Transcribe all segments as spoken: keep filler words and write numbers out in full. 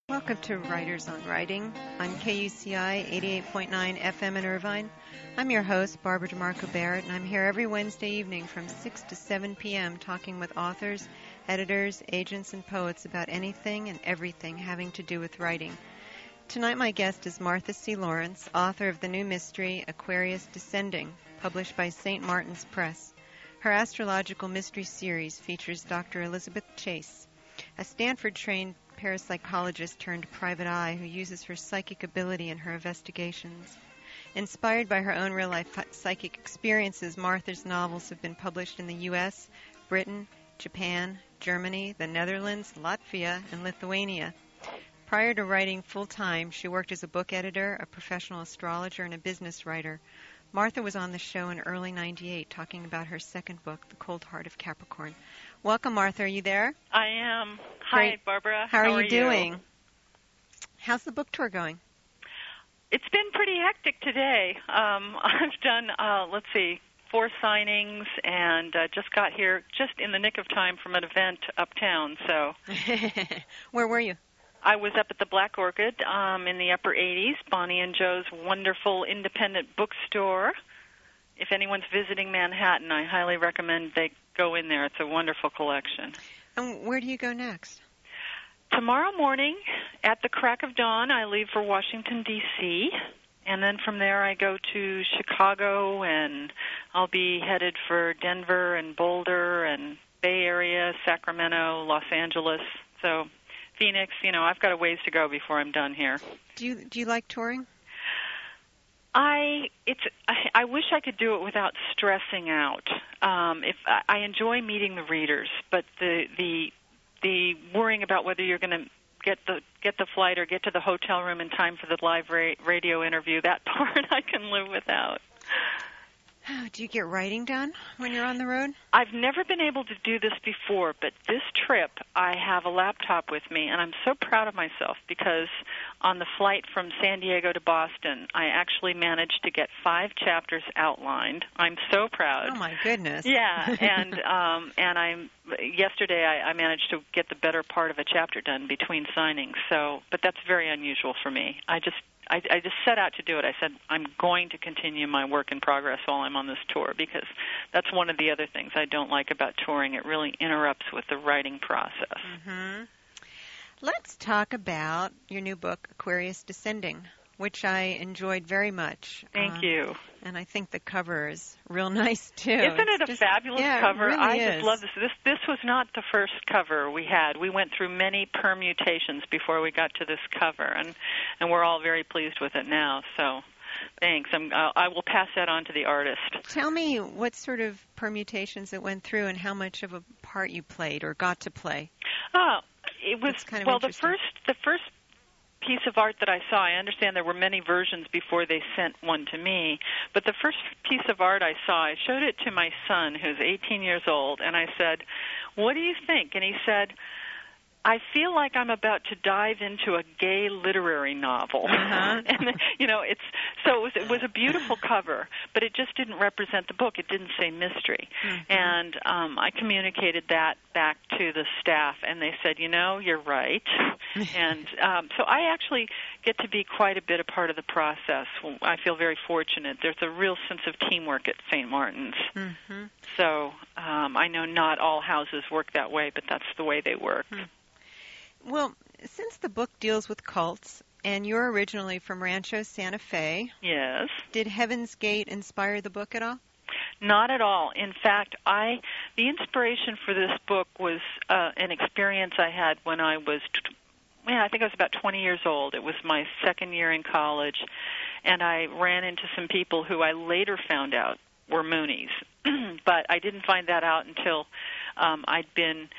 Welcome to Writers on Writing on K U C I eighty-eight point nine F M in Irvine. I'm your host, Barbara DeMarco Barrett, and I'm here every Wednesday evening from six to seven p.m. talking with authors, editors, agents, and poets about anything and everything having to do with writing. Tonight my guest is Martha C. Lawrence, author of the new mystery Aquarius Descending, published by Saint Martin's Press. Her astrological mystery series features Doctor Elizabeth Chase, a Stanford-trained parapsychologist turned private eye who uses her psychic ability in her investigations. Inspired by her own real-life psychic experiences, Martha's novels have been published in the U S, Britain, Japan, Germany, the Netherlands, Latvia, and Lithuania. Prior to writing full-time, she worked as a book editor, a professional astrologer, and a business writer. Martha was on the show in early ninety-eight talking about her second book, The Cold Heart of Capricorn. Welcome, Martha. Are you there? I am. Hi, Great. Barbara. How, How are, are you doing? You? How's the book tour going? It's been pretty hectic today. Um, I've done, uh, let's see, four signings and uh, just got here just in the nick of time from an event uptown. So, Where were you? I was up at the Black Orchid um, in the upper eighties, Bonnie and Joe's wonderful independent bookstore. If anyone's visiting Manhattan, I highly recommend they go in there. It's a wonderful collection. And where do you go next? Tomorrow morning, at the crack of dawn, I leave for Washington, D C, and then from there I go to Chicago, and I'll be headed for Denver and Boulder and Bay Area, Sacramento, Los Angeles. So Phoenix, you know, I've got a ways to go before I'm done here. Do you do you like touring? I it's I, I wish I could do it without stressing out. Um, if I, I enjoy meeting the readers, but the the the worrying about whether you're going to get the get the flight or get to the hotel room in time for the live ra- radio interview, that part I can live without. Do you get writing done when you're on the road? I've never been able to do this before, but this trip I have a laptop with me, and I'm so proud of myself because on the flight from San Diego to Boston, I actually managed to get five chapters outlined. I'm so proud. Oh, my goodness. Yeah, and um, and I'm yesterday I, I managed to get the better part of a chapter done between signings. So, but that's very unusual for me. I just I, I just set out to do it. I said, I'm going to continue my work in progress while I'm on this tour because that's one of the other things I don't like about touring. It really interrupts with the writing process. Mm-hmm. Let's talk about your new book, Aquarius Descending, which I enjoyed very much. Thank um, you. And I think the cover is real nice, too. Isn't it it's a just, fabulous yeah, cover? It really I is. just love this. This This was not the first cover we had. We went through many permutations before we got to this cover, and, and we're all very pleased with it now. So thanks. I'm, uh, I will pass that on to the artist. Tell me what sort of permutations it went through and how much of a part you played or got to play. Oh, it was, kind of well, the first the first piece of art that I saw, I understand there were many versions before they sent one to me, but the first piece of art I saw, I showed it to my son, who's eighteen years old, and I said, what do you think? And he said, I feel like I'm about to dive into a gay literary novel. Uh-huh. And, you know, it's so it was, it was a beautiful cover, but it just didn't represent the book. It didn't say mystery. Mm-hmm. And um, I communicated that back to the staff, and they said, you know, you're right. and um, so I actually get to be quite a bit a part of the process. I feel very fortunate. There's a real sense of teamwork at Saint Martin's. Mm-hmm. So um, I know not all houses work that way, but that's the way they work. Mm. Well, since the book deals with cults, and you're originally from Rancho Santa Fe, yes, did Heaven's Gate inspire the book at all? Not at all. In fact, I the inspiration for this book was uh, an experience I had when I was, t- yeah, I think I was about twenty years old. It was my second year in college, and I ran into some people who I later found out were Moonies, but I didn't find that out until um, I'd been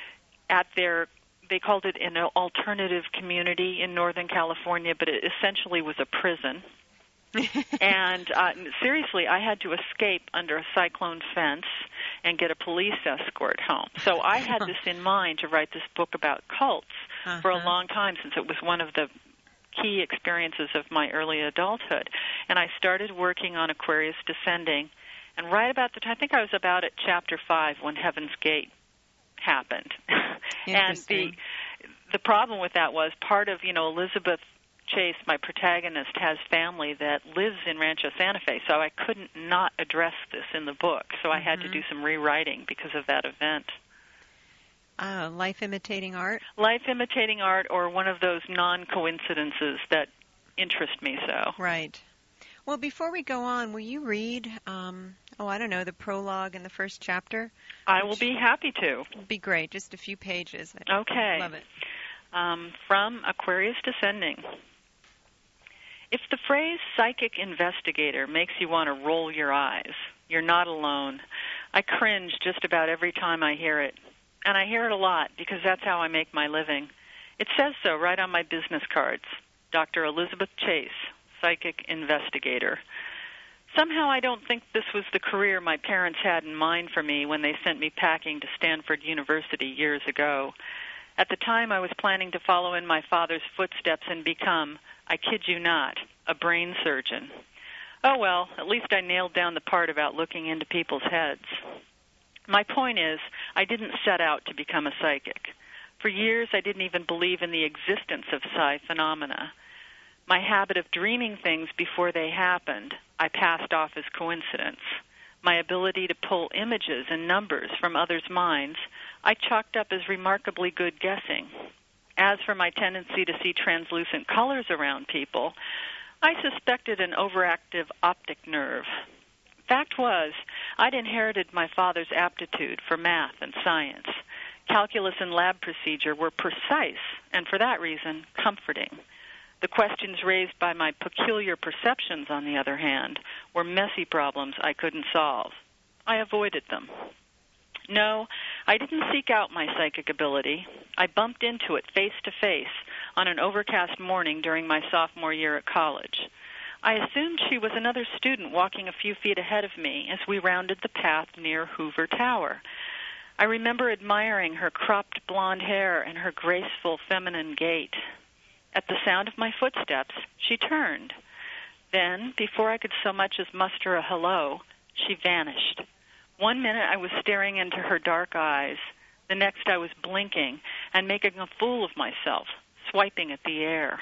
at their, they called it an alternative community in Northern California, but it essentially was a prison. and uh, seriously, I had to escape under a cyclone fence and get a police escort home. So I had this in mind to write this book about cults uh-huh. for a long time, since it was one of the key experiences of my early adulthood. And I started working on Aquarius Descending, and right about the time, I think I was about at chapter five when Heaven's Gate happened. and the the problem with that was part of, you know, Elizabeth Chase, my protagonist, has family that lives in Rancho Santa Fe, so I couldn't not address this in the book. So I mm-hmm. had to do some rewriting because of that event. Uh, life imitating art? Life imitating art, or one of those non-coincidences that interest me so. Right. Well, before we go on, will you read, um, oh, I don't know, the prologue in the first chapter? I will be happy to. Would be great. Just a few pages. I'd okay. Love it. Um, from Aquarius Descending. If the phrase psychic investigator makes you want to roll your eyes, you're not alone. I cringe just about every time I hear it. And I hear it a lot because that's how I make my living. It says so right on my business cards. Doctor Elizabeth Chase, psychic investigator. Somehow I don't think this was the career my parents had in mind for me when they sent me packing to Stanford University years ago. At the time, I was planning to follow in my father's footsteps and become, I kid you not, a brain surgeon. Oh well, at least I nailed down the part about looking into people's heads. My point is, I didn't set out to become a psychic. For years, I didn't even believe in the existence of psi phenomena. My habit of dreaming things before they happened, I passed off as coincidence. My ability to pull images and numbers from others' minds, I chalked up as remarkably good guessing. As for my tendency to see translucent colors around people, I suspected an overactive optic nerve. Fact was, I'd inherited my father's aptitude for math and science. Calculus and lab procedure were precise, and for that reason, comforting. The questions raised by my peculiar perceptions, on the other hand, were messy problems I couldn't solve. I avoided them. No, I didn't seek out my psychic ability. I bumped into it face to face on an overcast morning during my sophomore year at college. I assumed she was another student walking a few feet ahead of me as we rounded the path near Hoover Tower. I remember admiring her cropped blonde hair and her graceful feminine gait. At the sound of my footsteps, she turned. Then, before I could so much as muster a hello, she vanished. One minute I was staring into her dark eyes. The next I was blinking and making a fool of myself, swiping at the air.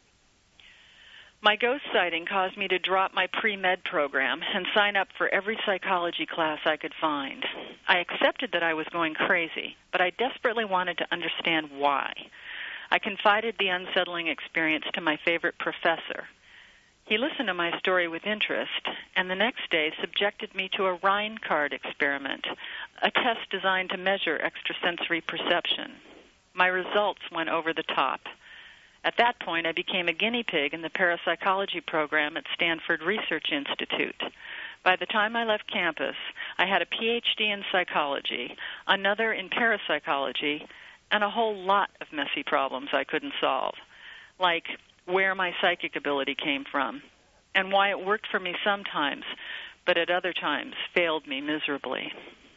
My ghost sighting caused me to drop my pre-med program and sign up for every psychology class I could find. I accepted that I was going crazy, but I desperately wanted to understand why. I confided the unsettling experience to my favorite professor. He listened to my story with interest, and the next day subjected me to a Rhine card experiment, a test designed to measure extrasensory perception. My results went over the top. At that point, I became a guinea pig in the parapsychology program at Stanford Research Institute. By the time I left campus, I had a P H D in psychology, another in parapsychology, and a whole lot of messy problems I couldn't solve, like where my psychic ability came from and why it worked for me sometimes, but at other times failed me miserably.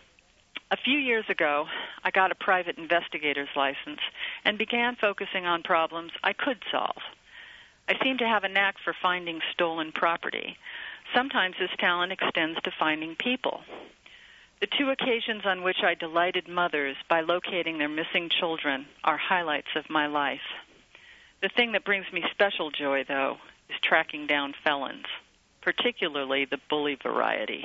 A few years ago, I got a private investigator's license and began focusing on problems I could solve. I seem to have a knack for finding stolen property. Sometimes this talent extends to finding people. The two occasions on which I delighted mothers by locating their missing children are highlights of my life. The thing that brings me special joy, though, is tracking down felons, particularly the bully variety.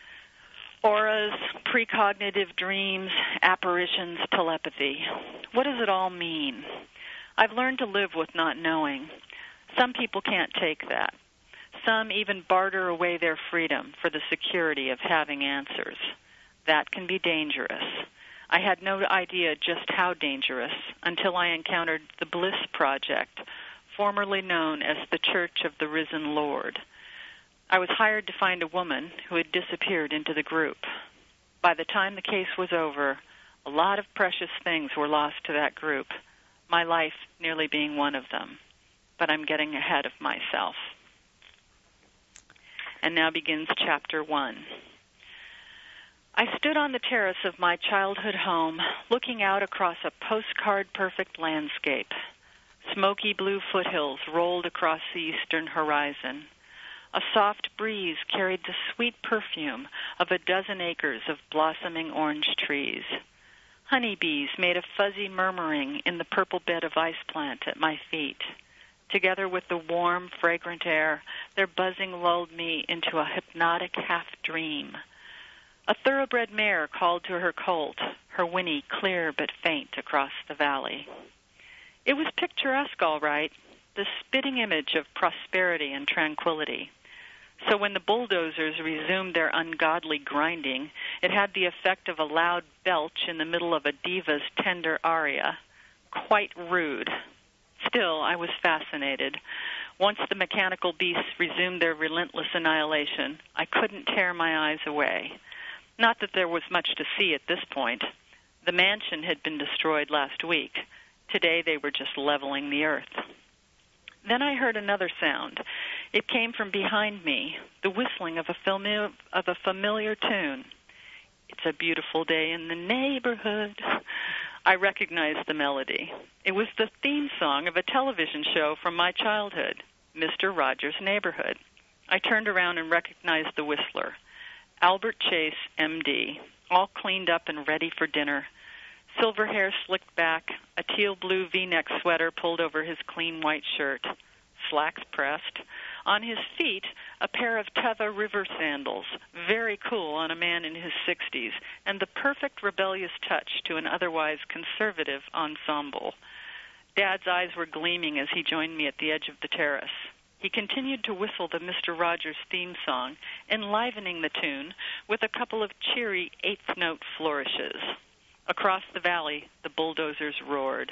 Auras, precognitive dreams, apparitions, telepathy. What does it all mean? I've learned to live with not knowing. Some people can't take that. Some even barter away their freedom for the security of having answers. That can be dangerous. I had no idea just how dangerous until I encountered the Bliss Project, formerly known as the Church of the Risen Lord. I was hired to find a woman who had disappeared into the group. By the time the case was over, a lot of precious things were lost to that group, my life nearly being one of them. But I'm getting ahead of myself. And now begins chapter one. I stood on the terrace of my childhood home, looking out across a postcard-perfect landscape. Smoky blue foothills rolled across the eastern horizon. A soft breeze carried the sweet perfume of a dozen acres of blossoming orange trees. Honeybees made a fuzzy murmuring in the purple bed of ice plant at my feet. Together with the warm, fragrant air, their buzzing lulled me into a hypnotic half-dream. A thoroughbred mare called to her colt, her whinny clear but faint across the valley. It was picturesque, all right, the spitting image of prosperity and tranquility. So when the bulldozers resumed their ungodly grinding, it had the effect of a loud belch in the middle of a diva's tender aria. Quite rude. Still, I was fascinated. Once the mechanical beasts resumed their relentless annihilation, I couldn't tear my eyes away. Not that there was much to see at this point. The mansion had been destroyed last week. Today they were just leveling the earth. Then I heard another sound. It came from behind me, the whistling of a familiar, of a familiar tune. It's a beautiful day in the neighborhood. I recognized the melody. It was the theme song of a television show from my childhood, Mister Rogers' Neighborhood. I turned around and recognized the whistler, Albert Chase, M D, all cleaned up and ready for dinner. Silver hair slicked back, a teal-blue V-neck sweater pulled over his clean white shirt, slacks pressed. On his feet, a pair of Teva River sandals, very cool on a man in his sixties, and the perfect rebellious touch to an otherwise conservative ensemble. Dad's eyes were gleaming as he joined me at the edge of the terrace. He continued to whistle the Mister Rogers theme song, enlivening the tune with a couple of cheery eighth-note flourishes. Across the valley, the bulldozers roared.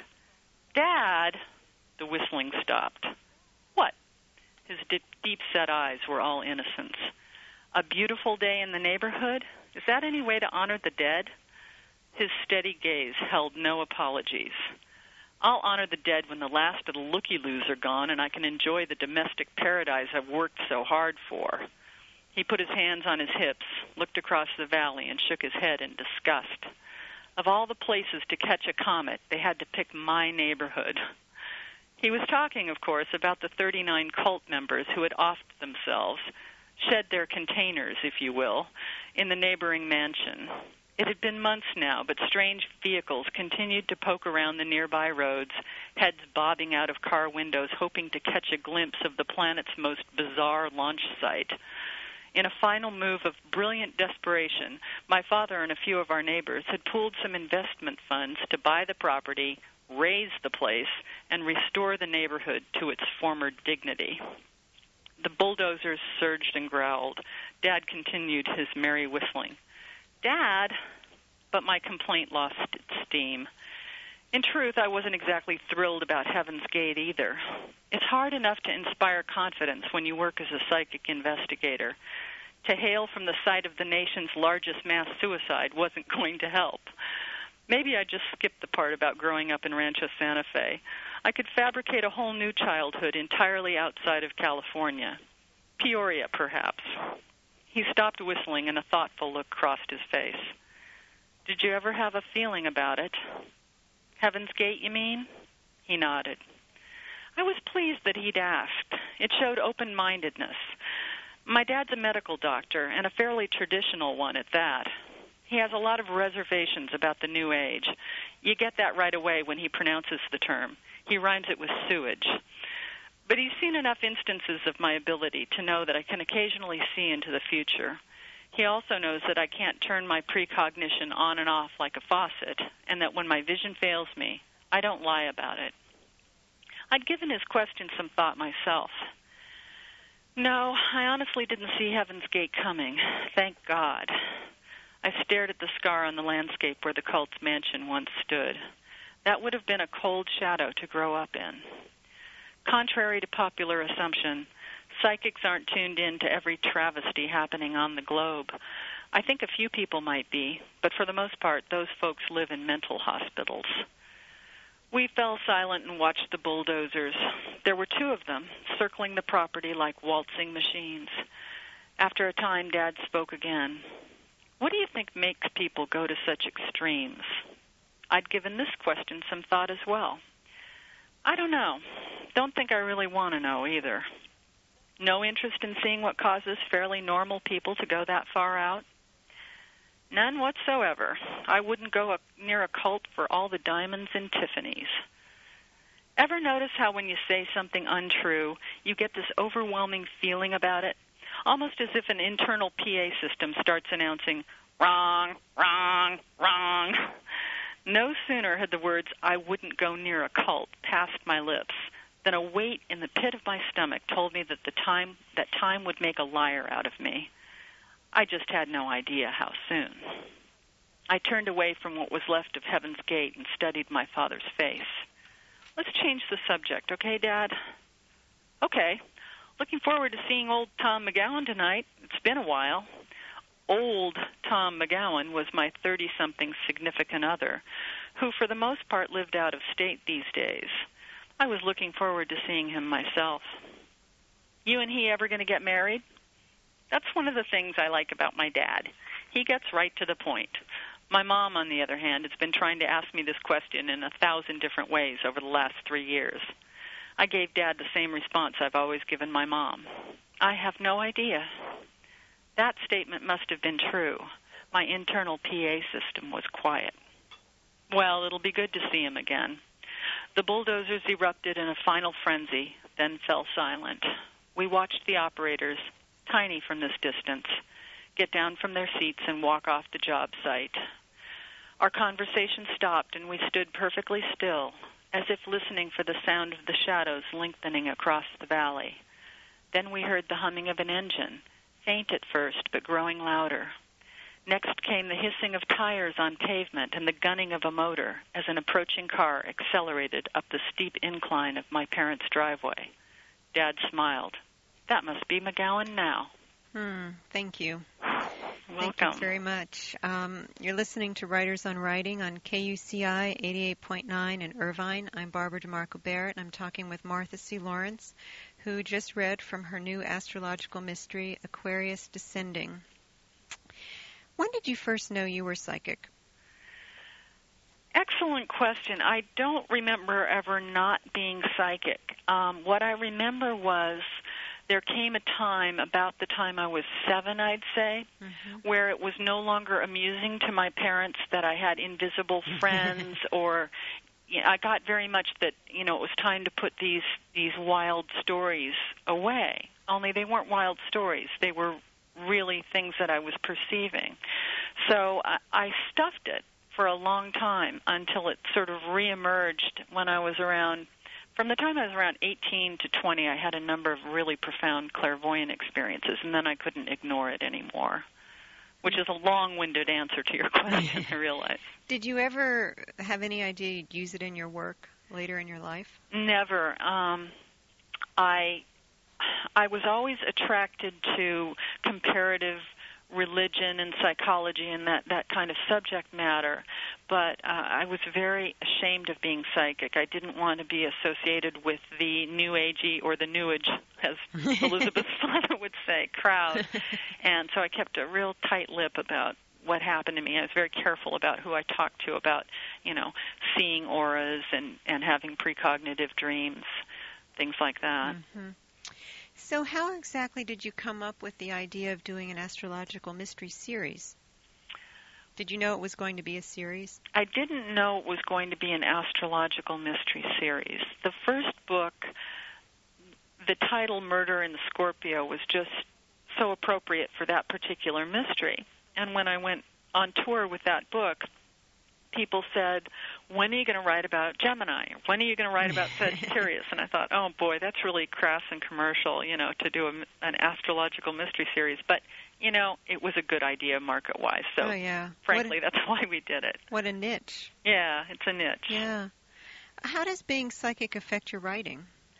"Dad!" The whistling stopped. "What?" His deep-set eyes were all innocence. "A beautiful day in the neighborhood? Is that any way to honor the dead?" His steady gaze held no apologies. "I'll honor the dead when the last of the looky-loos are gone and I can enjoy the domestic paradise I've worked so hard for." He put his hands on his hips, looked across the valley, and shook his head in disgust. Of all the places to catch a comet, they had to pick my neighborhood. He was talking, of course, about the thirty-nine cult members who had offed themselves, shed their containers, if you will, in the neighboring mansion. It had been months now, but strange vehicles continued to poke around the nearby roads, heads bobbing out of car windows, hoping to catch a glimpse of the planet's most bizarre launch site. In a final move of brilliant desperation, my father and a few of our neighbors had pooled some investment funds to buy the property, raise the place, and restore the neighborhood to its former dignity. The bulldozers surged and growled. Dad continued his merry whistling. "Dad!" But my complaint lost its steam. In truth, I wasn't exactly thrilled about Heaven's Gate either. It's hard enough to inspire confidence when you work as a psychic investigator. To hail from the site of the nation's largest mass suicide wasn't going to help. Maybe I just skipped the part about growing up in Rancho Santa Fe. I could fabricate a whole new childhood entirely outside of California. Peoria, perhaps. He stopped whistling and a thoughtful look crossed his face. "Did you ever have a feeling about it?" "Heaven's Gate, you mean?" He nodded. I was pleased that he'd asked. It showed open-mindedness. My dad's a medical doctor, and a fairly traditional one at that. He has a lot of reservations about the New Age. You get that right away when he pronounces the term. He rhymes it with sewage. But he's seen enough instances of my ability to know that I can occasionally see into the future. He also knows that I can't turn my precognition on and off like a faucet, and that when my vision fails me, I don't lie about it. I'd given his question some thought myself. No, I honestly didn't see Heaven's Gate coming. Thank God. I stared at the scar on the landscape where the cult's mansion once stood. That would have been a cold shadow to grow up in. Contrary to popular assumption, psychics aren't tuned in to every travesty happening on the globe. I think a few people might be, but for the most part, those folks live in mental hospitals. We fell silent and watched the bulldozers. There were two of them, circling the property like waltzing machines. After a time, Dad spoke again. "What do you think makes people go to such extremes?" I'd given this question some thought as well. "I don't know. Don't think I really want to know either." "No interest in seeing what causes fairly normal people to go that far out?" None whatsoever. I wouldn't go a, near a cult for all the diamonds in Tiffany's. Ever notice how when you say something untrue, you get this overwhelming feeling about it? Almost as if an internal P A system starts announcing, wrong, wrong, wrong. No sooner had the words, I wouldn't go near a cult, passed my lips, than a weight in the pit of my stomach told me that the time that time would make a liar out of me. I just had no idea how soon. I turned away from what was left of Heaven's Gate and studied my father's face. Let's change the subject, okay, Dad? Okay. Looking forward to seeing old Tom McGowan tonight. It's been a while. Old Tom McGowan was my thirty-something significant other, who for the most part lived out of state these days. I was looking forward to seeing him myself. You and he ever going to get married? That's one of the things I like about my dad. He gets right to the point. My mom, on the other hand, has been trying to ask me this question in a thousand different ways over the last three years. I gave Dad the same response I've always given my mom. I have no idea. That statement must have been true. My internal P A system was quiet. Well, it'll be good to see him again. The bulldozers erupted in a final frenzy, then fell silent. We watched the operators, tiny from this distance, get down from their seats and walk off the job site. Our conversation stopped, and we stood perfectly still, as if listening for the sound of the shadows lengthening across the valley. Then we heard the humming of an engine, faint at first, but growing louder. Next came the hissing of tires on pavement and the gunning of a motor as an approaching car accelerated up the steep incline of my parents' driveway. Dad smiled. That must be McGowan now. Hmm, thank you. Welcome. Thank you very much. Um, you're listening to Writers on Writing on K U C I eighty-eight point nine in Irvine. I'm Barbara DeMarco Barrett, and I'm talking with Martha C. Lawrence, who just read from her new astrological mystery, Aquarius Descending. When did you first know you were psychic? Excellent question. I don't remember ever not being psychic. Um, what I remember was there came a time, about the time I was seven, I'd say, mm-hmm. where it was no longer amusing to my parents that I had invisible friends or you know, I got very much that, you know, it was time to put these, these wild stories away. Only they weren't wild stories. They were really things that I was perceiving. So I, I stuffed it for a long time until it sort of reemerged when I was around, from the time I was around eighteen to twenty, I had a number of really profound clairvoyant experiences, and then I couldn't ignore it anymore, which is a long-winded answer to your question, I realize. Did you ever have any idea you'd use it in your work later in your life? Never. Um, I I was always attracted to comparative religion and psychology and that, that kind of subject matter, but uh, I was very ashamed of being psychic. I didn't want to be associated with the New Agey or the New Age, as Elizabeth's father would say, crowd. And so I kept a real tight lip about what happened to me. I was very careful about who I talked to about, you know, seeing auras and, and having precognitive dreams, things like that. Mm-hmm. So how exactly did you come up with the idea of doing an astrological mystery series? Did you know it was going to be a series? I didn't know it was going to be an astrological mystery series. The first book, the title Murder in the Scorpio, was just so appropriate for that particular mystery. And when I went on tour with that book, people said, when are you going to write about Gemini? When are you going to write about Sagittarius? And I thought, oh, boy, that's really crass and commercial, you know, to do a, an astrological mystery series. But, you know, it was a good idea market-wise. So, oh, yeah. frankly, a, that's why we did it. What a niche. Yeah, it's a niche. Yeah. How does being psychic affect your writing?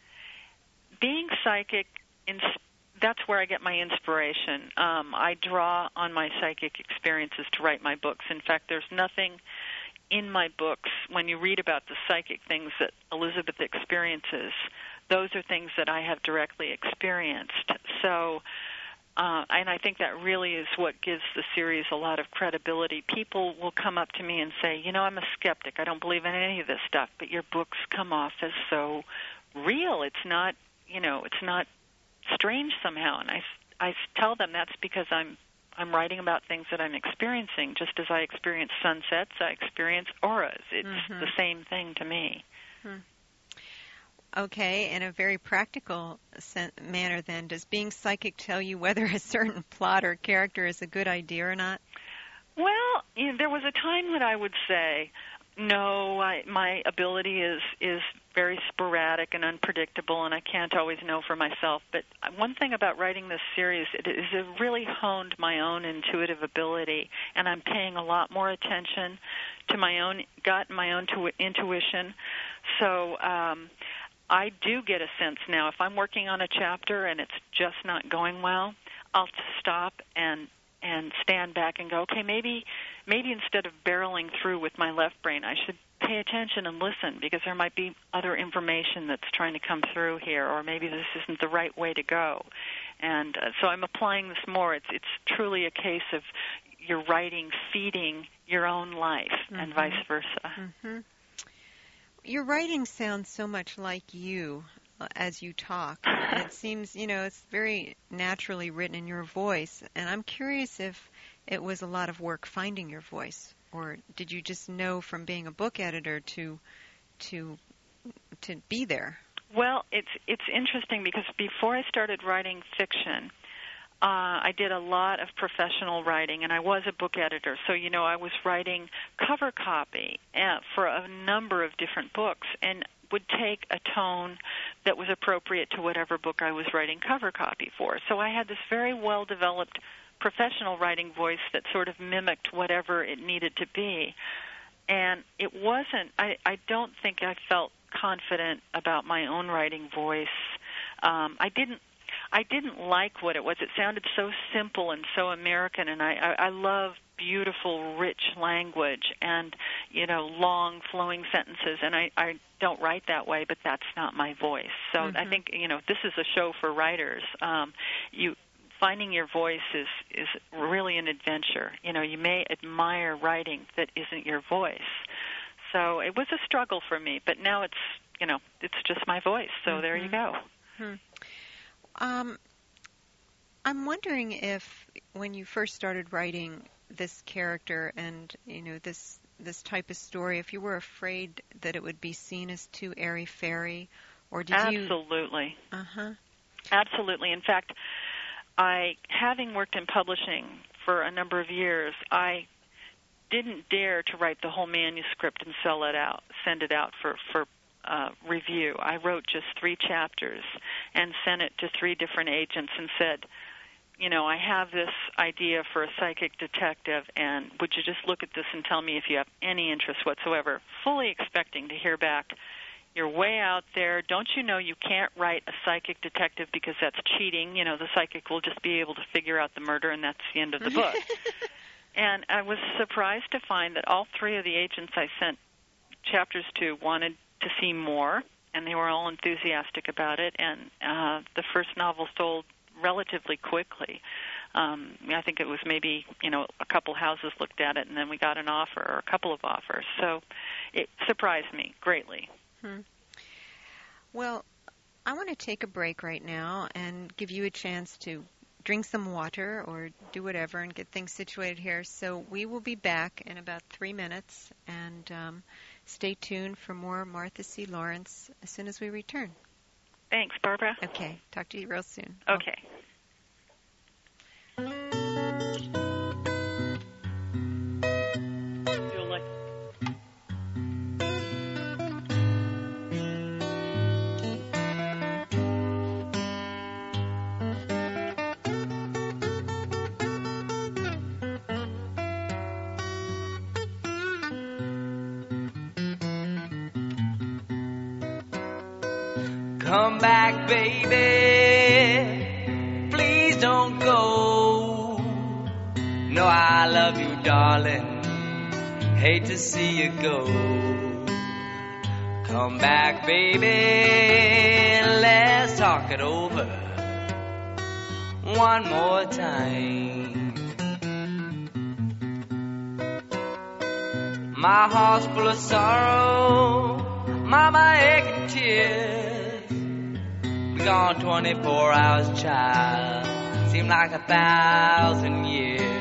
Being psychic, in, that's where I get my inspiration. Um, I draw on my psychic experiences to write my books. In fact, there's nothing in my books, when you read about the psychic things that Elizabeth experiences, those are things that I have directly experienced. So, uh, and I think that really is what gives the series a lot of credibility. People will come up to me and say, you know, I'm a skeptic. I don't believe in any of this stuff, but your books come off as so real. It's not, you know, it's not strange somehow. And I, I tell them that's because I'm I'm writing about things that I'm experiencing. Just as I experience sunsets, I experience auras. It's mm-hmm. the same thing to me. Hmm. Okay, in a very practical manner then, does being psychic tell you whether a certain plot or character is a good idea or not? Well, you know, there was a time when I would say, no, I, my ability is, is very sporadic and unpredictable, and I can't always know for myself. But one thing about writing this series it is it really honed my own intuitive ability, and I'm paying a lot more attention to my own gut, my own tu- intuition. So um, I do get a sense now, if I'm working on a chapter and it's just not going well, I'll stop and and stand back and go, okay, maybe maybe instead of barreling through with my left brain, I should pay attention and listen, because there might be other information that's trying to come through here, or maybe this isn't the right way to go. And uh, so I'm applying this more. It's it's truly a case of your writing feeding your own life, mm-hmm. and vice versa. Mm-hmm. Your writing sounds so much like you uh, as you talk. It seems, you know, it's very naturally written in your voice. And I'm curious if it was a lot of work finding your voice, or did you just know from being a book editor to to to be there? Well, it's it's interesting because before I started writing fiction, Uh, I did a lot of professional writing, and I was a book editor. So, you know, I was writing cover copy uh, for a number of different books and would take a tone that was appropriate to whatever book I was writing cover copy for. So I had this very well-developed professional writing voice that sort of mimicked whatever it needed to be. And it wasn't, I, I don't think I felt confident about my own writing voice. Um, I didn't I didn't like what it was. It sounded so simple and so American, and I, I, I love beautiful, rich language and, you know, long, flowing sentences, and I, I don't write that way, but that's not my voice. So mm-hmm. I think, you know, this is a show for writers. Um, you finding your voice is, is really an adventure. You know, you may admire writing that isn't your voice. So it was a struggle for me, but now it's, you know, it's just my voice, so mm-hmm. there you go. Mm-hmm. Um, I'm wondering if when you first started writing this character and, you know, this this type of story, if you were afraid that it would be seen as too airy-fairy, or did Absolutely. you... Absolutely. Uh-huh. Absolutely. In fact, I, having worked in publishing for a number of years, I didn't dare to write the whole manuscript and sell it out, send it out for, for Uh, review. I wrote just three chapters and sent it to three different agents and said, you know, I have this idea for a psychic detective, and would you just look at this and tell me if you have any interest whatsoever, fully expecting to hear back, you're way out there. Don't you know you can't write a psychic detective because that's cheating? You know, the psychic will just be able to figure out the murder, and that's the end of the book. And I was surprised to find that all three of the agents I sent chapters to wanted to see more, and they were all enthusiastic about it, and uh, the first novel sold relatively quickly. Um, I think it was maybe, you know, a couple houses looked at it, and then we got an offer or a couple of offers. So it surprised me greatly. Hmm. Well, I want to take a break right now and give you a chance to drink some water or do whatever and get things situated here. So we will be back in about three minutes, and um, stay tuned for more Martha C. Lawrence as soon as we return. Thanks, Barbara. Okay. Talk to you real soon. Okay. Come back, baby, please don't go. No, I love you, darling, hate to see you go. Come back, baby, let's talk it over one more time. My heart's full of sorrow, mama aching tears. Gone twenty-four hours, child, seem like a thousand years.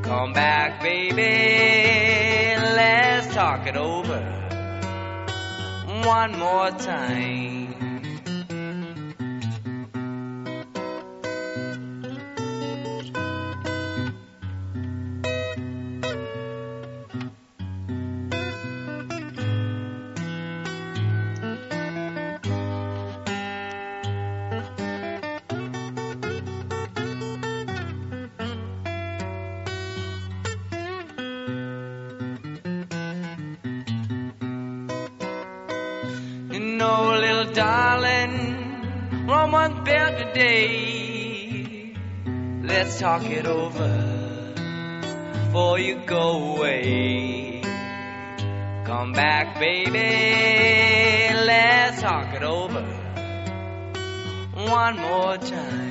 Come back, baby, let's talk it over one more time. No, little darling, from one bed today. Let's talk it over before you go away. Come back, baby, let's talk it over one more time.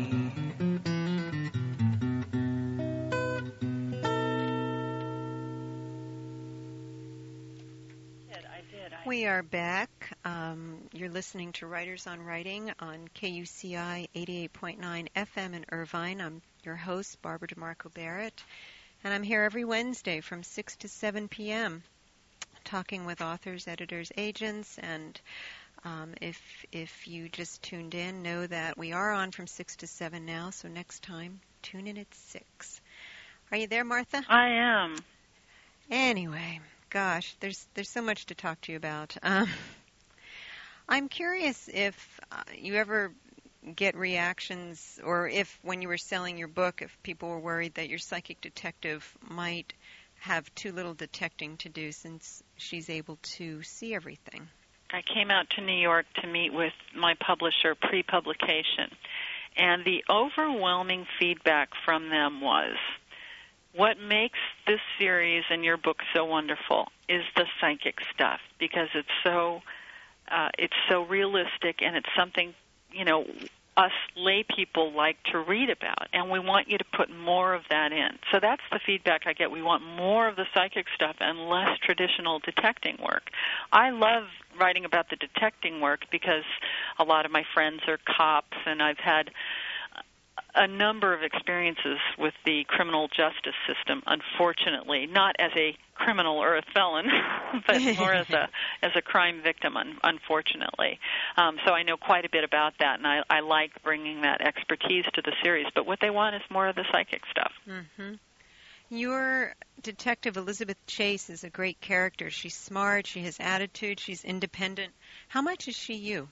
We are back. Um, you're listening to Writers on Writing on K U C I eighty-eight point nine F M in Irvine. I'm your host, Barbara DeMarco Barrett, and I'm here every Wednesday from six to seven p.m. talking with authors, editors, agents, and um, if if you just tuned in, know that we are on from six to seven now, so next time, tune in at six. Are you there, Martha? I am. Anyway, gosh, there's there's so much to talk to you about. Um, I'm curious if uh, you ever get reactions, or if when you were selling your book, if people were worried that your psychic detective might have too little detecting to do since she's able to see everything. I came out to New York to meet with my publisher pre-publication, and the overwhelming feedback from them was, what makes this series and your book so wonderful is the psychic stuff, because it's so uh, it's so realistic, and it's something, you know, us lay people like to read about, and we want you to put more of that in. So that's the feedback I get. We want more of the psychic stuff and less traditional detecting work. I love writing about the detecting work because a lot of my friends are cops, and I've had a number of experiences with the criminal justice system, unfortunately, not as a criminal or a felon, but more as a as a crime victim, un, unfortunately. Um, so I know quite a bit about that, and I, I like bringing that expertise to the series. But what they want is more of the psychic stuff. Mm-hmm. Your detective, Elizabeth Chase, is a great character. She's smart, she has attitude, she's independent. How much is she you?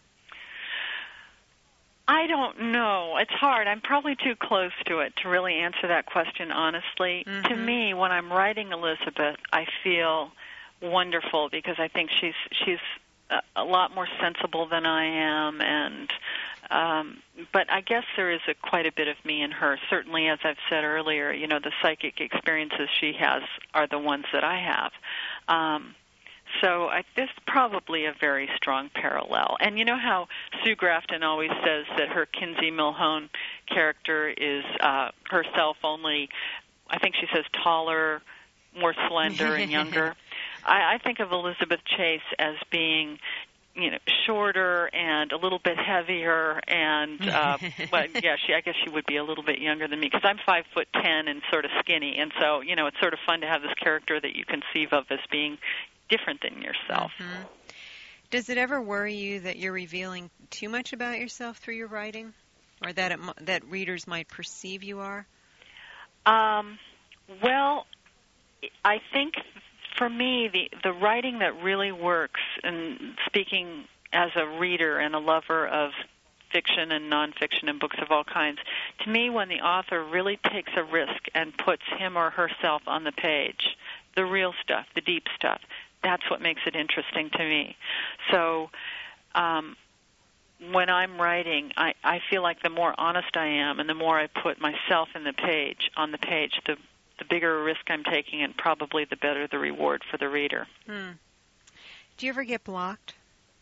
I don't know. It's hard. I'm probably too close to it to really answer that question honestly. Mm-hmm. To me, when I'm writing Elizabeth, I feel wonderful because I think she's she's a, a lot more sensible than I am, and um, but I guess there is a, quite a bit of me in her. Certainly, as I've said earlier, you know, the psychic experiences she has are the ones that I have. Um, So I, there's probably a very strong parallel. And you know how Sue Grafton always says that her Kinsey Milhone character is uh, herself only, I think she says taller, more slender, and younger. I, I think of Elizabeth Chase as being, you know, shorter and a little bit heavier, and uh, well, yeah, she I guess she would be a little bit younger than me because I'm five foot ten and sort of skinny, and so you know it's sort of fun to have this character that you conceive of as being different than yourself. Mm-hmm. Does it ever worry you that you're revealing too much about yourself through your writing, or that it, that readers might perceive you are? Um, well, I think for me, the the writing that really works, and speaking as a reader and a lover of fiction and nonfiction and books of all kinds, to me, when the author really takes a risk and puts him or herself on the page, the real stuff, the deep stuff, that's what makes it interesting to me. So um, when I'm writing, I, I feel like the more honest I am and the more I put myself in the page, on the page, the, the bigger risk I'm taking and probably the better the reward for the reader. Hmm. Do you ever get blocked?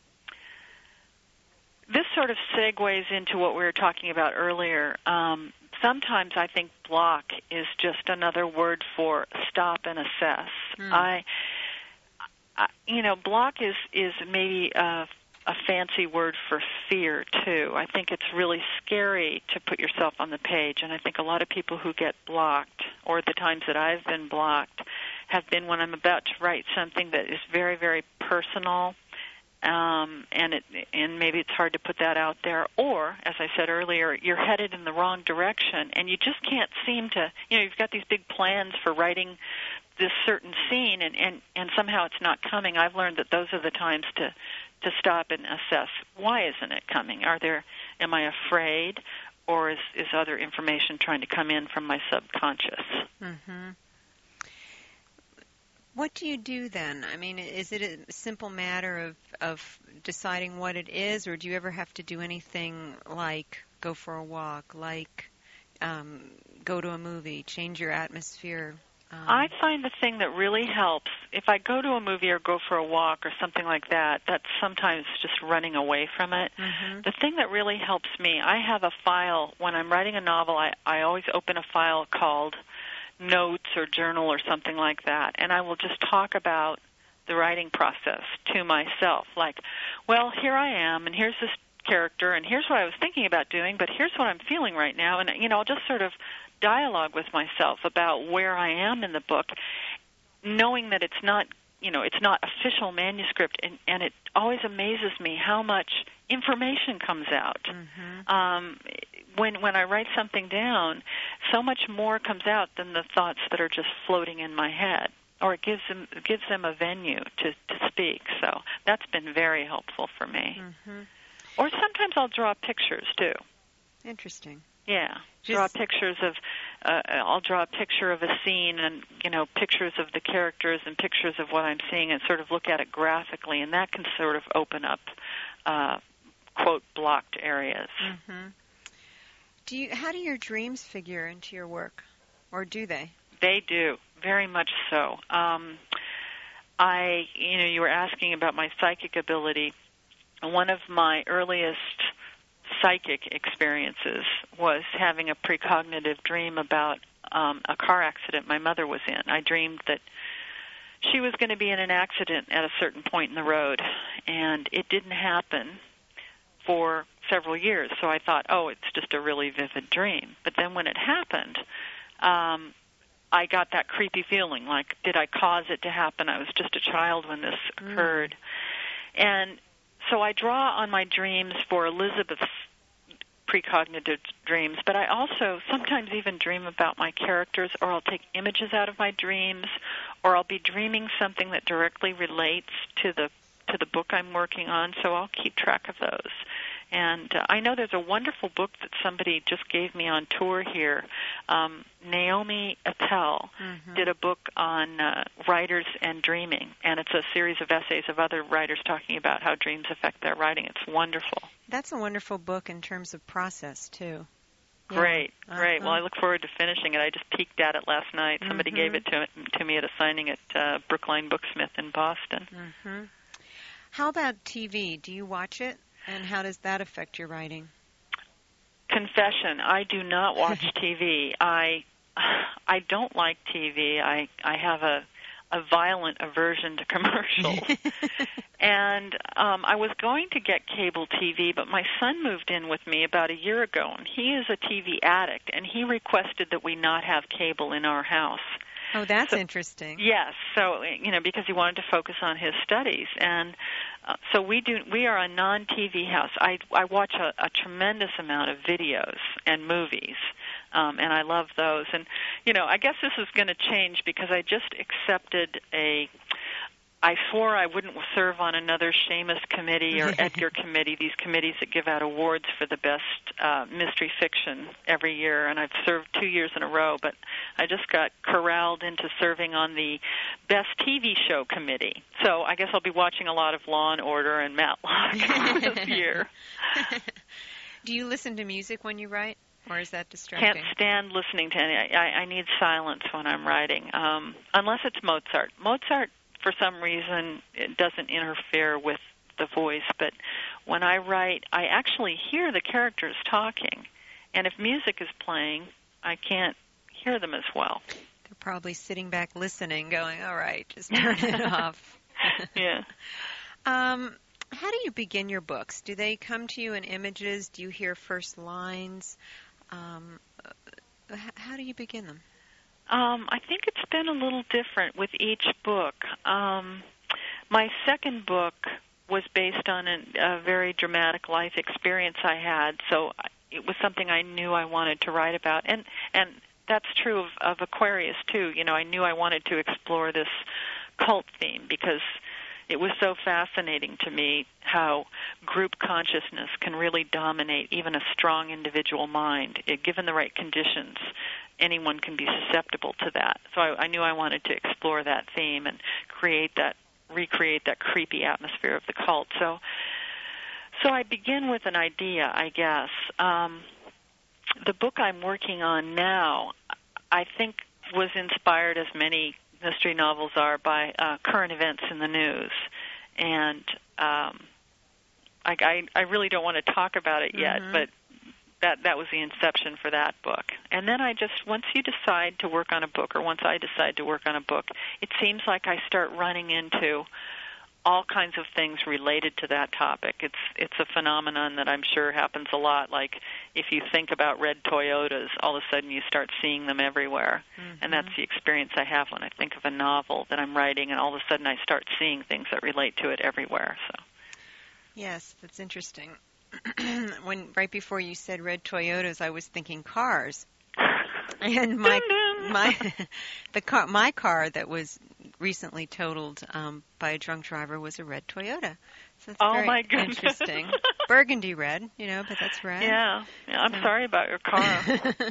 This sort of segues into what we were talking about earlier. Um, sometimes I think block is just another word for stop and assess. Hmm. I... You know, block is, is maybe a, a fancy word for fear, too. I think it's really scary to put yourself on the page, and I think a lot of people who get blocked or the times that I've been blocked, have been when I'm about to write something that is very, very personal, um, and it, and maybe it's hard to put that out there, or, as I said earlier, you're headed in the wrong direction, and you just can't seem to, you know, you've got these big plans for writing this certain scene, and, and, and somehow it's not coming. I've learned that those are the times to, to stop and assess, why isn't it coming? Are there, am I afraid, or is, is other information trying to come in from my subconscious? Mm-hmm. What do you do then? I mean, is it a simple matter of, of deciding what it is, or do you ever have to do anything like go for a walk, like um, go to a movie, change your atmosphere? Um, I find the thing that really helps, if I go to a movie or go for a walk or something like that, that's sometimes just running away from it. Mm-hmm. The thing that really helps me, I have a file. When I'm writing a novel, I, I always open a file called Notes or Journal or something like that, and I will just talk about the writing process to myself. Like, well, here I am, and here's this character, and here's what I was thinking about doing, but here's what I'm feeling right now. And, you know, I'll just sort of dialogue with myself about where I am in the book, knowing that it's not, you know, it's not official manuscript, and, and it always amazes me how much information comes out. Mm-hmm. Um, when when I write something down, so much more comes out than the thoughts that are just floating in my head, or it gives them it gives them a venue to, to speak. So that's been very helpful for me. Mm-hmm. Or sometimes I'll draw pictures too. Interesting. Yeah, Just draw pictures of. Uh, I'll draw a picture of a scene, and you know, pictures of the characters and pictures of what I'm seeing, and sort of look at it graphically, and that can sort of open up uh, quote blocked areas. Mm-hmm. Do you? How do your dreams figure into your work, or do they? They do, very much so. Um, I, you know, you were asking about my psychic ability. One of my earliest psychic experiences was having a precognitive dream about um, a car accident my mother was in. I dreamed that she was going to be in an accident at a certain point in the road, and it didn't happen for several years. So I thought, oh, it's just a really vivid dream. But then when it happened, um, I got that creepy feeling, like, did I cause it to happen? I was just a child when this Mm. occurred. And so I draw on my dreams for Elizabeth's precognitive dreams, but I also sometimes even dream about my characters, or I'll take images out of my dreams, or I'll be dreaming something that directly relates to the to the book I'm working on, so I'll keep track of those. And uh, I know there's a wonderful book that somebody just gave me on tour here. Um, Naomi Appel Mm-hmm. did a book on uh, writers and dreaming, and it's a series of essays of other writers talking about how dreams affect their writing. It's wonderful. That's a wonderful book in terms of process, too. Yeah. Great, great. Uh-huh. Well, I look forward to finishing it. I just peeked at it last night. Somebody Mhm. gave it to, to me at a signing at uh, Brookline Booksmith in Boston. Mm-hmm. How about T V? Do you watch it? And how does that affect your writing? Confession, I do not watch T V. I I don't like T V. I, I have a, a violent aversion to commercials. And um, I was going to get cable T V, but my son moved in with me about a year ago, and he is a T V addict, and he requested that we not have cable in our house. Oh, that's So- interesting. Yes, so you know, because he wanted to focus on his studies, and uh, so we do. We are a non-T V house. I I watch a, a tremendous amount of videos and movies, um, and I love those. And you know, I guess this is going to change because I just accepted a. I swore I wouldn't serve on another Seamus committee or Edgar committee, these committees that give out awards for the best uh, mystery fiction every year, and I've served two years in a row, but I just got corralled into serving on the best T V show committee. So I guess I'll be watching a lot of Law and Order and Matlock this year. Do you listen to music when you write, or is that distracting? Can't stand listening to any. I, I need silence when I'm writing, um, unless it's Mozart. Mozart, for some reason, it doesn't interfere with the voice, but when I write, I actually hear the characters talking, and if music is playing, I can't hear them as well. They're probably sitting back listening, going, all right, just turn it off. Yeah. Um, how do you begin your books? Do they come to you in images? Do you hear first lines? Um, h- how do you begin them? Um, I think it's been a little different with each book. Um, my second book was based on an, a very dramatic life experience I had, so it was something I knew I wanted to write about. And and that's true of, of Aquarius, too. You know, I knew I wanted to explore this cult theme because it was so fascinating to me how group consciousness can really dominate even a strong individual mind. It, given the right conditions, anyone can be susceptible to that. So I, I knew I wanted to explore that theme and create that, recreate that creepy atmosphere of the cult. So, so I begin with an idea, I guess. Um, the book I'm working on now, I think, was inspired, as many mystery novels are, by uh, current events in the news. And um, I, I, I really don't want to talk about it yet, mm-hmm. but that that was the inception for that book. And then I just, once you decide to work on a book, or once I decide to work on a book, it seems like I start running into all kinds of things related to that topic. It's it's a phenomenon that I'm sure happens a lot. Like if you think about red Toyotas, all of a sudden you start seeing them everywhere. Mm-hmm. And that's the experience I have when I think of a novel that I'm writing, and all of a sudden I start seeing things that relate to it everywhere. So, yes, that's interesting. When right before you said red Toyotas, I was thinking cars. And my my the car my car that was recently totaled um, by a drunk driver was a red Toyota. So that's oh very my goodness. Interesting. Burgundy red, you know, but that's red. Yeah, yeah I'm so. sorry about your car.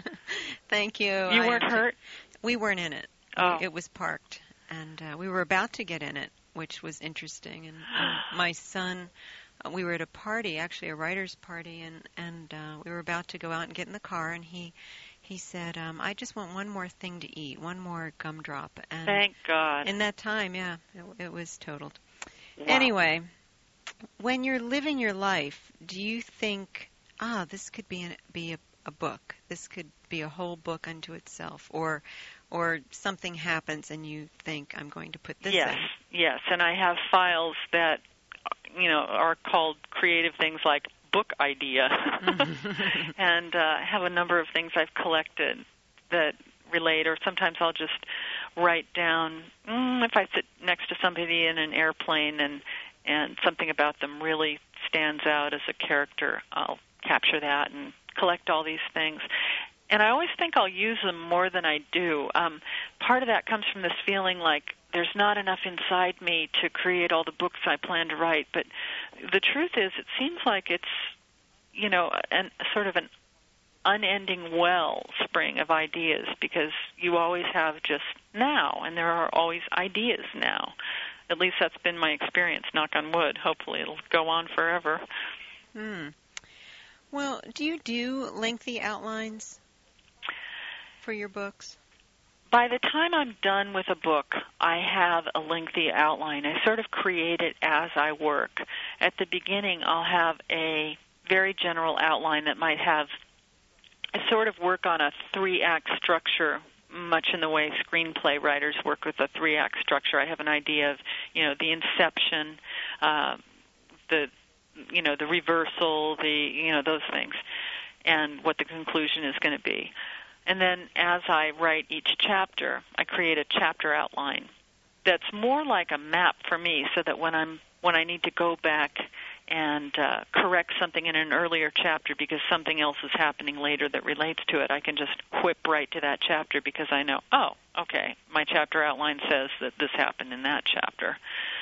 Thank you. You I weren't hurt? We weren't in it. Oh. It was parked, and uh, we were about to get in it, which was interesting. And, and my son, uh, we were at a party, actually a writer's party, and and uh, we were about to go out and get in the car, and he. He said, um, I just want one more thing to eat, one more gumdrop. And thank God. In that time, yeah, it, it was totaled. Wow. Anyway, when you're living your life, do you think, ah, this could be, an, be a, a book, this could be a whole book unto itself, or or something happens and you think, I'm going to put this yes, in? Yes, yes, and I have files that, you know, are called creative things like book idea, and uh, have a number of things I've collected that relate, or sometimes I'll just write down, mm, if I sit next to somebody in an airplane and, and something about them really stands out as a character, I'll capture that and collect all these things. And I always think I'll use them more than I do. Um, part of that comes from this feeling like there's not enough inside me to create all the books I plan to write. But the truth is, it seems like it's, you know, an, sort of an unending wellspring of ideas, because you always have just now, and there are always ideas now. At least that's been my experience, knock on wood. Hopefully it'll go on forever. Hmm. Well, do you do lengthy outlines for your books? By the time I'm done with a book, I have a lengthy outline. I sort of create it as I work. At the beginning, I'll have a very general outline that might have, I sort of work on a three-act structure, much in the way screenplay writers work with a three-act structure. I have an idea of, you know, the inception, uh, the, you know, the reversal, the, you know, those things, and what the conclusion is going to be. And then as I write each chapter, I create a chapter outline that's more like a map for me, so that when I'm when I need to go back and uh, correct something in an earlier chapter because something else is happening later that relates to it, I can just whip right to that chapter because I know, oh, okay, my chapter outline says that this happened in that chapter.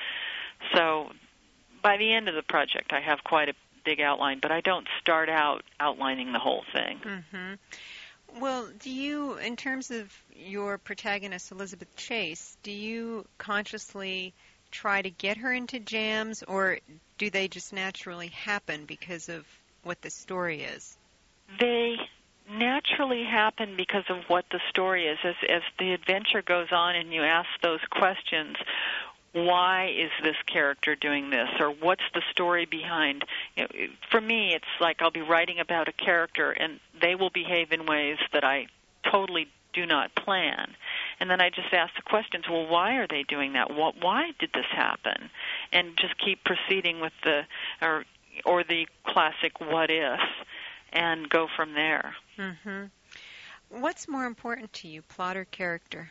So by the end of the project, I have quite a big outline, but I don't start out outlining the whole thing. Mm-hmm. Well, do you, in terms of your protagonist, Elizabeth Chase, do you consciously try to get her into jams, or do they just naturally happen because of what the story is? They naturally happen because of what the story is. As, as the adventure goes on and you ask those questions, why is this character doing this, or what's the story behind? You know, for me, it's like I'll be writing about a character, and they will behave in ways that I totally do not plan. And then I just ask the questions, well, why are they doing that? What, why did this happen? And just keep proceeding with the, or, or the classic what if, and go from there. Mm-hmm. What's more important to you, plot or character?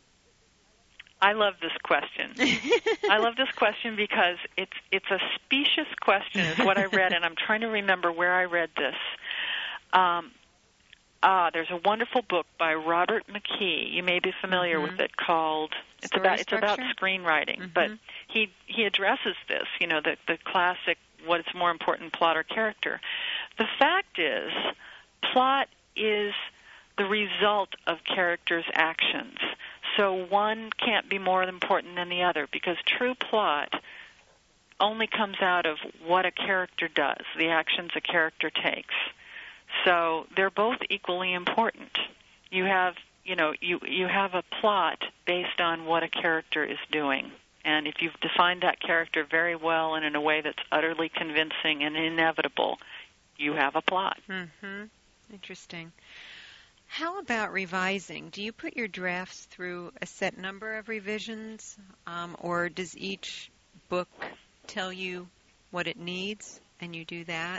I love this question. I love this question because it's it's a specious question, is what I read, and I'm trying to remember where I read this. Um, ah, there's a wonderful book by Robert McKee. You may be familiar mm-hmm. with it, called it's Story about structure? it's about screenwriting, mm-hmm. but he he addresses this. You know, the the classic, what's more important, plot or character. The fact is, plot is the result of characters' actions. So one can't be more important than the other, because true plot only comes out of what a character does, the actions a character takes. So they're both equally important. You have, you know, you you have a plot based on what a character is doing. And if you've defined that character very well and in a way that's utterly convincing and inevitable, you have a plot. Mm-hmm. Interesting. How about revising? Do you put your drafts through a set number of revisions, um, or does each book tell you what it needs and you do that?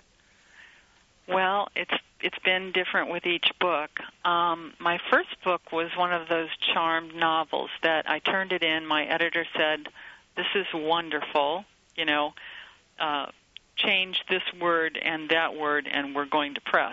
Well, it's it's been different with each book. Um, my first book was one of those charmed novels that I turned it in. My editor said, "This is wonderful, you know, uh, change this word and that word, and we're going to press."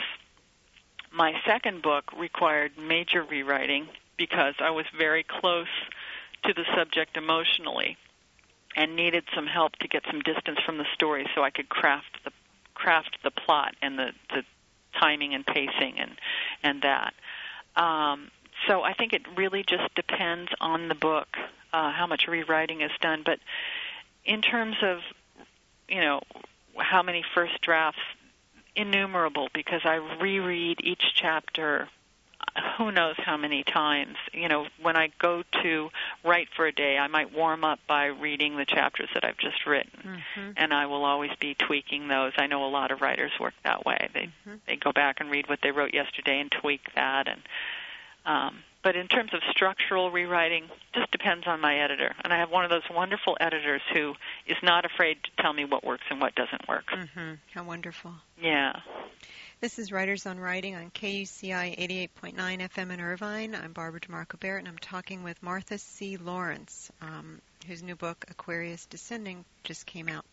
My second book required major rewriting because I was very close to the subject emotionally and needed some help to get some distance from the story so I could craft the craft the plot and the, the timing and pacing and and that. Um, so I think it really just depends on the book, uh, how much rewriting is done. But in terms of, you know, how many first drafts, innumerable, because I reread each chapter who knows how many times. You know, when I go to write for a day, I might warm up by reading the chapters that I've just written, mm-hmm. and I will always be tweaking those. I know a lot of writers work that way. They mm-hmm. they go back and read what they wrote yesterday and tweak that. And um, but in terms of structural rewriting, just depends on my editor. And I have one of those wonderful editors who is not afraid to tell me what works and what doesn't work. Mm-hmm. How wonderful. Yeah. This is Writers on Writing on K U C I eighty-eight point nine F M in Irvine. I'm Barbara DeMarco Barrett, and I'm talking with Martha C. Lawrence, um, whose new book, Aquarius Descending, just came out.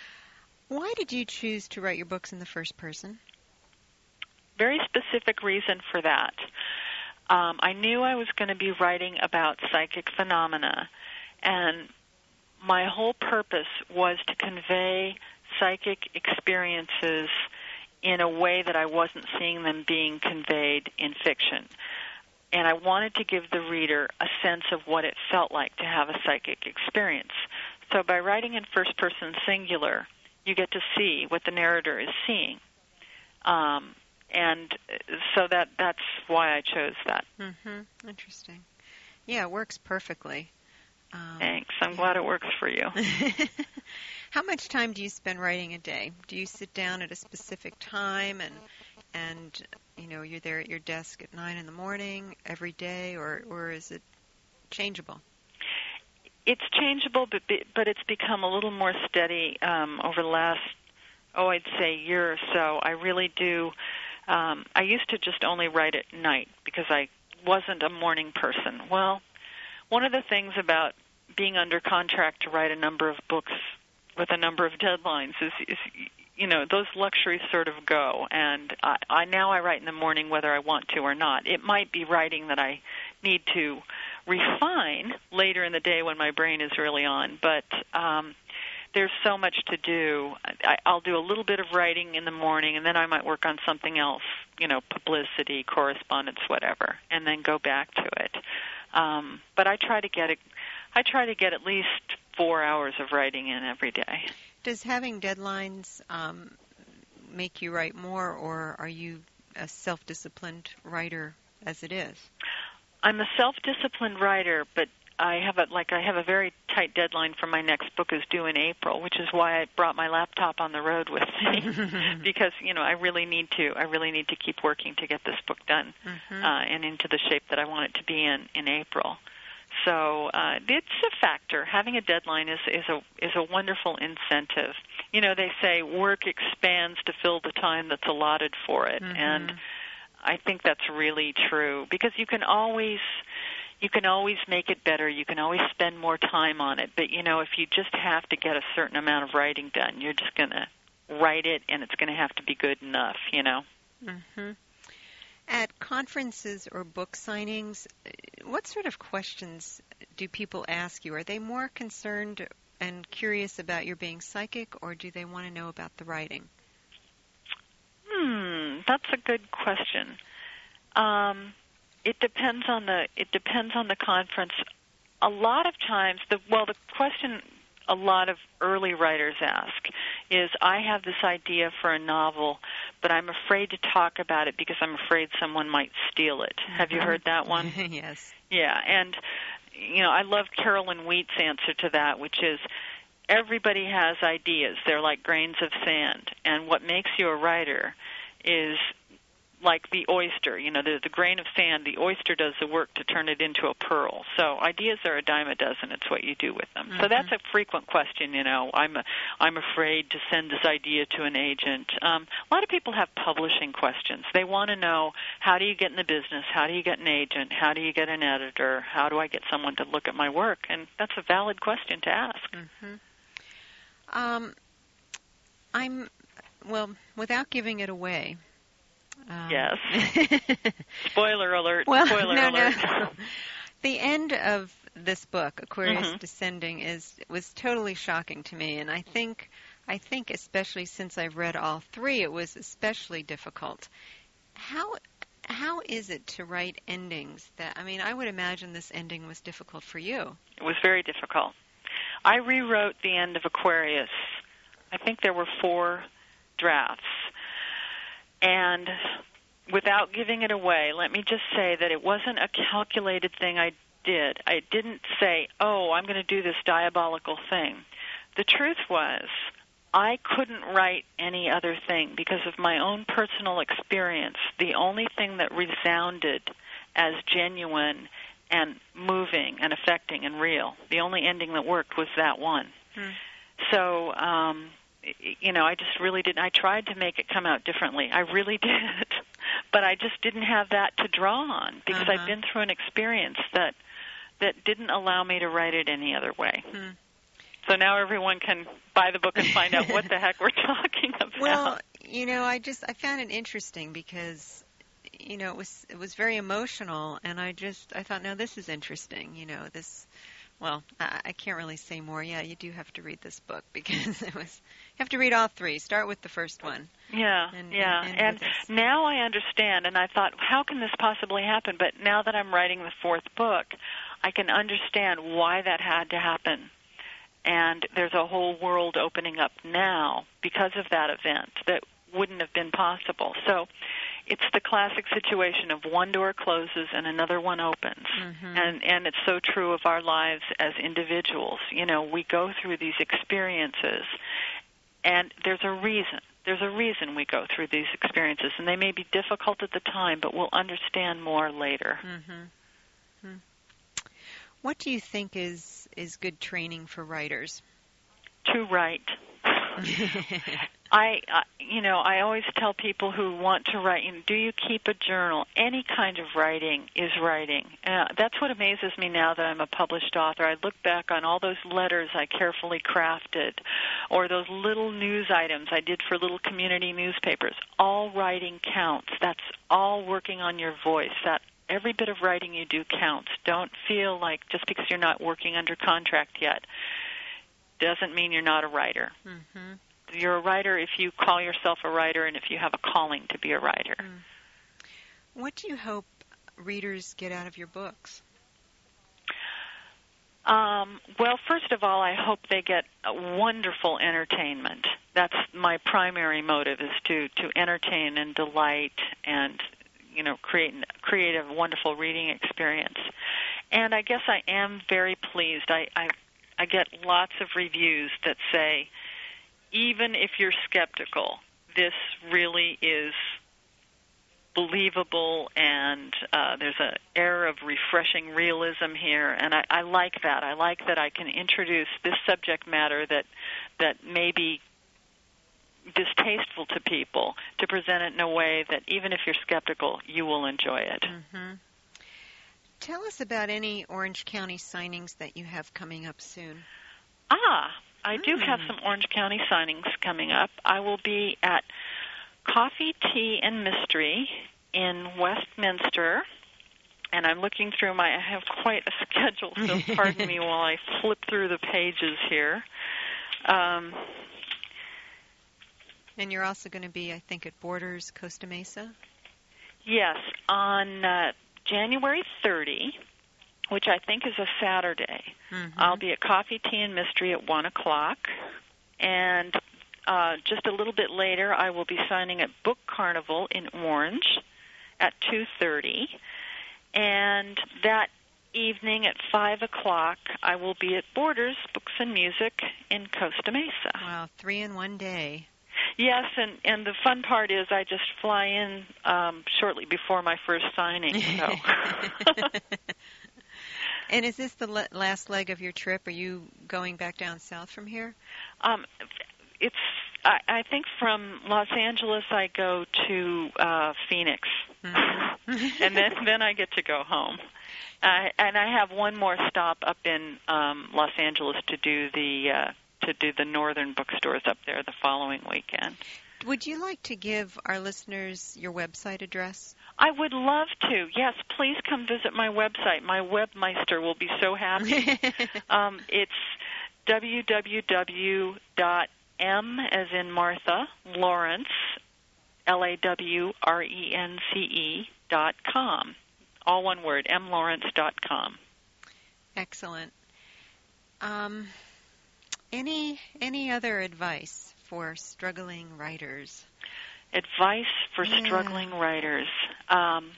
Why did you choose to write your books in the first person? Very specific reason for that. Um, I knew I was going to be writing about psychic phenomena, and my whole purpose was to convey psychic experiences in a way that I wasn't seeing them being conveyed in fiction. And I wanted to give the reader a sense of what it felt like to have a psychic experience. So by writing in first-person singular, you get to see what the narrator is seeing. Um, and so that that's why I chose that. Mm-hmm. Interesting. Yeah, it works perfectly. Um, Thanks. I'm yeah. glad it works for you. How much time do you spend writing a day? Do you sit down at a specific time and, and you know, you're there at your desk at nine in the morning every day, or, or is it changeable? It's changeable, but but it's become a little more steady um, over the last, oh, I'd say year or so. I really do. Um, I used to just only write at night because I wasn't a morning person. Well, one of the things about being under contract to write a number of books with a number of deadlines is, is you know, those luxuries sort of go. And I, I now I write in the morning whether I want to or not. It might be writing that I need to refine later in the day when my brain is really on, but um, there's so much to do. I, I'll do a little bit of writing in the morning, and then I might work on something else, you know, publicity, correspondence, whatever, and then go back to it. Um, but I try to get it. I try to get at least four hours of writing in every day. Does having deadlines um, make you write more, or are you a self-disciplined writer as it is? I'm a self-disciplined writer, but I have a like I have a very tight deadline for my next book is due in April, which is why I brought my laptop on the road with me because you know I really need to I really need to keep working to get this book done mm-hmm. uh, and into the shape that I want it to be in in April. So uh, it's a factor. Having a deadline is is a is a wonderful incentive. You know, they say work expands to fill the time that's allotted for it, mm-hmm. and I think that's really true, because you can always you can always make it better. You can always spend more time on it. But, you know, if you just have to get a certain amount of writing done, you're just going to write it, and it's going to have to be good enough, you know. Mm-hmm. At conferences or book signings, what sort of questions do people ask you? Are they more concerned and curious about your being psychic, or do they want to know about the writing? Hmm, that's a good question. Um, it depends on the it depends on the conference. A lot of times, the well, the question a lot of early writers ask is, I have this idea for a novel, but I'm afraid to talk about it because I'm afraid someone might steal it. Mm-hmm. Have you heard that one? Yes. Yeah, and you know, I love Carolyn Wheat's answer to that, which is, everybody has ideas. They're like grains of sand, and what makes you a writer is like the oyster. You know, the, the grain of sand, the oyster does the work to turn it into a pearl. So ideas are a dime a dozen. It's what you do with them. Mm-hmm. So that's a frequent question, you know. I'm a, I'm afraid to send this idea to an agent. Um, a lot of people have publishing questions. They want to know, how do you get in the business? How do you get an agent? How do you get an editor? How do I get someone to look at my work? And that's a valid question to ask. Mm-hmm. Um, I'm, well, without giving it away, Um, yes. Spoiler alert. Well, Spoiler no, alert. no. The end of this book, Aquarius mm-hmm. Descending, is was totally shocking to me, and I think I think especially since I've read all three, it was especially difficult. How how is it to write endings that, I mean, I would imagine this ending was difficult for you. It was very difficult. I rewrote the end of Aquarius. I think there were four drafts. And without giving it away, let me just say that it wasn't a calculated thing I did. I didn't say, oh, I'm going to do this diabolical thing. The truth was, I couldn't write any other thing because of my own personal experience. The only thing that resounded as genuine and moving and affecting and real, the only ending that worked was that one. Hmm. So, um... you know, I just really didn't. I tried to make it come out differently. I really did. But I just didn't have that to draw on because uh-huh. I've been through an experience that that didn't allow me to write it any other way. Hmm. So now everyone can buy the book and find out what the heck we're talking about. Well, you know, I just I found it interesting because, you know, it was it was very emotional, and I just I thought, no, this is interesting. You know, this. Well, I, I can't really say more. Yeah, you do have to read this book because it was. You have to read all three. Start with the first one. Yeah, and, yeah. And, and now I understand, and I thought, how can this possibly happen? But now that I'm writing the fourth book, I can understand why that had to happen. And there's a whole world opening up now because of that event that wouldn't have been possible. So it's the classic situation of one door closes and another one opens. Mm-hmm. And and it's so true of our lives as individuals. You know, we go through these experiences, and there's a reason. There's a reason we go through these experiences, and they may be difficult at the time, but we'll understand more later. Mm-hmm. Hmm. What do you think is, is good training for writers? To write. I, uh, you know, I always tell people who want to write, you know, do you keep a journal? Any kind of writing is writing. Uh, that's what amazes me now that I'm a published author. I look back on all those letters I carefully crafted, or those little news items I did for little community newspapers. All writing counts. That's all working on your voice. That every bit of writing you do counts. Don't feel like just because you're not working under contract yet doesn't mean you're not a writer. Mm-hmm. You're a writer if you call yourself a writer and if you have a calling to be a writer. Mm. What do you hope readers get out of your books? Um, well, first of all, I hope they get a wonderful entertainment. That's my primary motive, is to, to entertain and delight and, you know, create create a wonderful reading experience. And I guess I am very pleased. I, I, I get lots of reviews that say, even if you're skeptical, this really is believable, and uh, there's an air of refreshing realism here, and I, I like that. I like that I can introduce this subject matter that that maybe distasteful to people, to present it in a way that even if you're skeptical, you will enjoy it. Mm-hmm. Tell us about any Orange County signings that you have coming up soon. Ah, I mm. do have some Orange County signings coming up. I will be at Coffee, Tea, and Mystery in Westminster, and I'm looking through my, I have quite a schedule, so pardon me while I flip through the pages here. Um, and you're also going to be, I think, at Borders, Costa Mesa? Yes, on uh, January thirtieth, which I think is a Saturday. Mm-hmm. I'll be at Coffee, Tea, and Mystery at one o'clock, and uh, just a little bit later, I will be signing at Book Carnival in Orange at two thirty, and that evening at five o'clock, I will be at Borders, Books and Music in Costa Mesa. Wow, three in one day. Yes, and, and the fun part is I just fly in um, shortly before my first signing. So. And is this the le- last leg of your trip? Are you going back down south from here? Um, it's. I, I think from Los Angeles I go to uh, Phoenix, mm-hmm. and then then I get to go home. Uh, and I have one more stop up in um, Los Angeles to do the uh, to do the northern bookstores up there the following weekend. Would you like to give our listeners your website address? I would love to. Yes, please come visit my website. My webmeister will be so happy. um, it's w w w dot m as in Martha, Lawrence, L A W R E N C E dot com. All one word, m lawrence dot com. Excellent. Um, any any other advice for struggling writers? Advice for yeah. struggling writers. Um,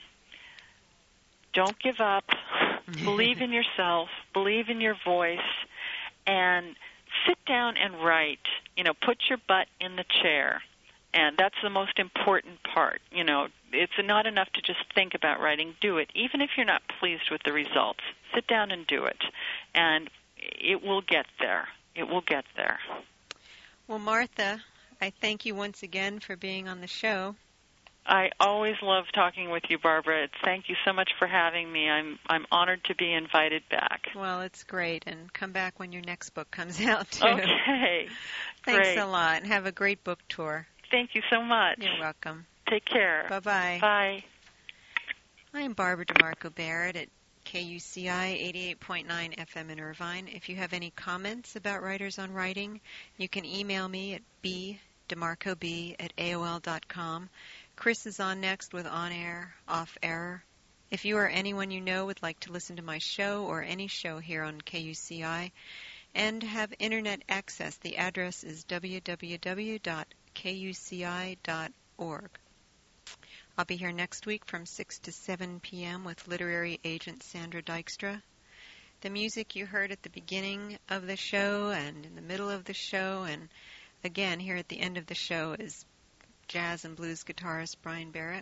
don't give up. Believe in yourself. Believe in your voice. And sit down and write. You know, put your butt in the chair. And that's the most important part. You know, it's not enough to just think about writing. Do it. Even if you're not pleased with the results, sit down and do it. And it will get there. It will get there. Well, Martha, I thank you once again for being on the show. I always love talking with you, Barbara. Thank you so much for having me. I'm I'm honored to be invited back. Well, it's great. And come back when your next book comes out, too. Okay. Thanks great. a lot. And have a great book tour. Thank you so much. You're welcome. Take care. Bye-bye. Bye. I'm Barbara DeMarco Barrett at K U C I eighty-eight point nine F M in Irvine. If you have any comments about Writers on Writing, you can email me at b demarcob at A O L dot com. Chris is on next with On Air, Off Air. If you or anyone you know would like to listen to my show or any show here on K U C I and have internet access, the address is w w w dot k u c i dot org. I'll be here next week from six to seven p.m. with literary agent Sandra Dykstra. The music you heard at the beginning of the show and in the middle of the show and again here at the end of the show is jazz and blues guitarist Brian Barrett.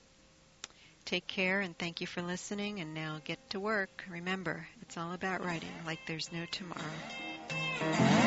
Take care and thank you for listening, and now get to work. Remember, it's all about writing like there's no tomorrow.